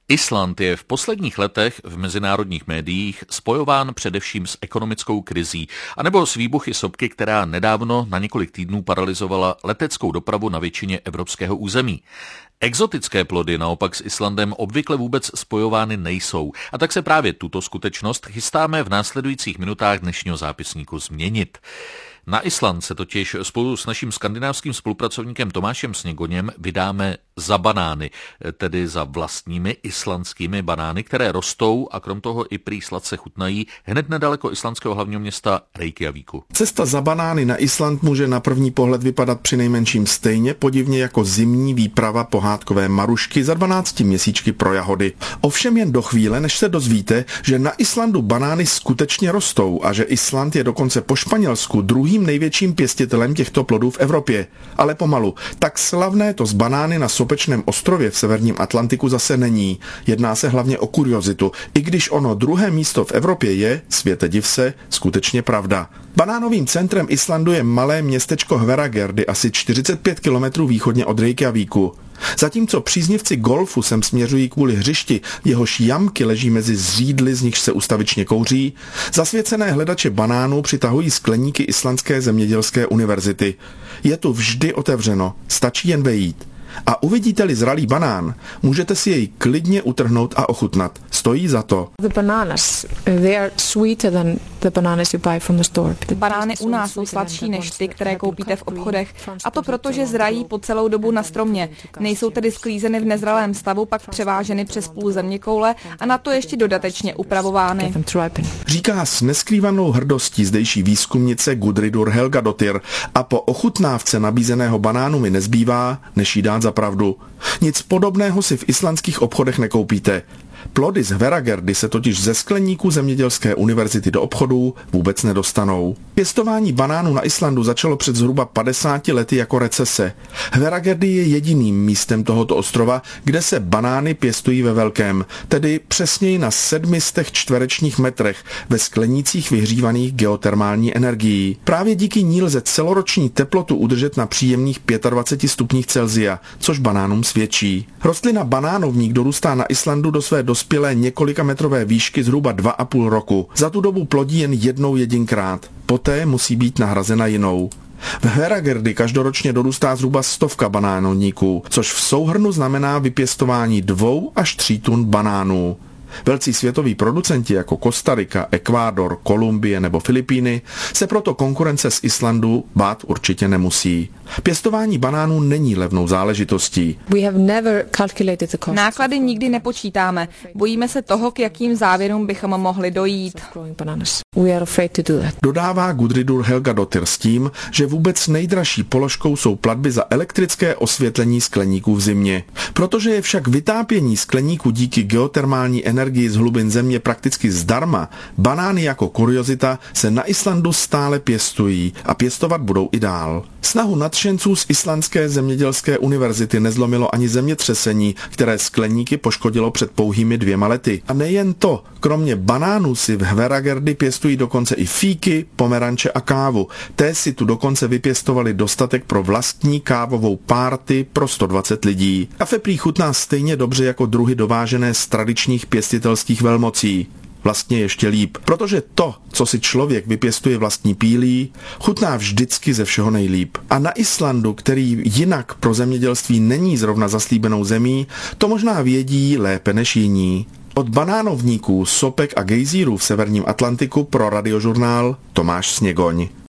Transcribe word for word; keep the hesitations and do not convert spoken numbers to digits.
Island je v posledních letech v mezinárodních médiích spojován především s ekonomickou krizí anebo s výbuchy sopky, která nedávno na několik týdnů paralyzovala leteckou dopravu na většině evropského území. Exotické plody naopak s Islandem obvykle vůbec spojovány nejsou a tak se právě tuto skutečnost chystáme v následujících minutách dnešního zápisníku změnit. Na Island se totiž spolu s naším skandinávským spolupracovníkem Tomášem Sněgoněm vydáme za banány, tedy za vlastními islandskými banány, které rostou a krom toho i prý sladce chutnají hned nedaleko islandského hlavního města Reykjavíku. Cesta za banány na Island může na první pohled vypadat přinejmenším stejně podivně jako zimní výprava pohádkové Marušky za dvanácti měsíčky pro jahody. Ovšem jen do chvíle, než se dozvíte, že na Islandu banány skutečně rostou a že Island je dokonce po Španělsku druhým největším pěstitelem těchto plodů v Evropě. Ale pomalu, tak slavné to z banány na sopečném ostrově v severním Atlantiku zase není. Jedná se hlavně o kuriozitu, i když ono druhé místo v Evropě je, světe div se, skutečně pravda. Banánovým centrem Islandu je malé městečko Hveragerdy, asi čtyřicet pět kilometrů východně od Reykjavíku. Zatímco příznivci golfu sem směřují kvůli hřišti, jehož jamky leží mezi zřídly, z nichž se ustavičně kouří, zasvěcené hledače banánů přitahují skleníky Islandské zemědělské univerzity. Je tu vždy otevřeno, stačí jen vejít. A uvidíte-li zralý banán, můžete si jej klidně utrhnout a ochutnat. Stojí za to. Banány u nás jsou sladší než ty, které koupíte v obchodech. A to proto, že zrají po celou dobu na stromě. Nejsou tedy sklízeny v nezralém stavu, pak převáženy přes půl zeměkoule a na to ještě dodatečně upravovány. Říká s neskrývanou hrdostí zdejší výzkumnice Gudridur Helgadottir a po ochutnávce nabízeného banánu mi nezbývá, než jí dát za pravdu. Nic podobného si v islandských obchodech nekoupíte. Plody z Hveragerdy se totiž ze skleníků zemědělské univerzity do obchodů vůbec nedostanou. Pěstování banánů na Islandu začalo před zhruba padesáti lety jako recese. Hveragerdy je jediným místem tohoto ostrova, kde se banány pěstují ve velkém, tedy přesněji na sedmistech čtverečních metrech ve sklenících vyhřívaných geotermální energií. Právě díky ní lze celoroční teplotu udržet na příjemných dvaceti pěti stupních Celsia, což banánům svědčí. Rostlina banánovník dorůstá na Islandu do své dospělé několika metrové výšky zhruba dva a půl roku. Za tu dobu plodí jen jednou jedinkrát. Poté musí být nahrazena jinou. V Hveragerdy každoročně dorůstá zhruba stovka banánovníků, což v souhrnu znamená vypěstování dvou až tří tun banánů. Velcí světoví producenti jako Kostarika, Ekvádor, Kolumbie nebo Filipíny se proto konkurence z Islandu bát určitě nemusí. Pěstování banánů není levnou záležitostí. Náklady nikdy nepočítáme. Bojíme se toho, k jakým závěrům bychom mohli dojít. Dodává Gudridur Helgadottir s tím, že vůbec nejdražší položkou jsou platby za elektrické osvětlení skleníků v zimě. Protože je však vytápění skleníků díky geotermální energii z hlubin země prakticky zdarma, banány jako kuriozita se na Islandu stále pěstují a pěstovat budou i dál. Snahu nadšenců z Islandské zemědělské univerzity nezlomilo ani zemětřesení, které skleníky poškodilo před pouhými dvěma lety. A nejen to, kromě banánů si v Hveragerdy pěstují dokonce i fíky, pomeranče a kávu. Té si tu dokonce vypěstovali dostatek pro vlastní kávovou párty pro sto dvacet lidí. Kafe prý chutná stejně dobře jako druhy dovážené z tradičních pěstitelských velmocí. Vlastně ještě líp, protože to, co si člověk vypěstuje vlastní pílí, chutná vždycky ze všeho nejlíp. A na Islandu, který jinak pro zemědělství není zrovna zaslíbenou zemí, to možná vědí lépe než jiní. Od banánovníků, sopek a gejzírů v severním Atlantiku pro Radiožurnál Tomáš Sněgoň.